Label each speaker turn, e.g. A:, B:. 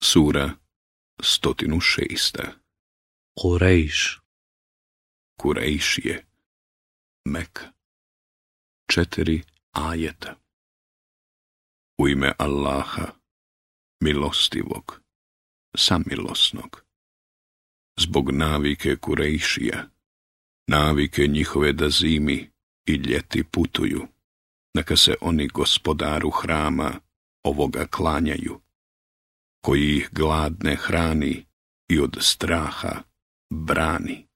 A: Sura 106.
B: Kurejš.
A: Kurejšije. Meka. 4 ajeta. U ime Allaha, milostivog, samilosnog. Zbog navike Kurejšija, navike njihove da zimi i ljeti putuju, neka se oni gospodaru hrama ovoga klanjaju, koji ih gladne hrani i od straha brani.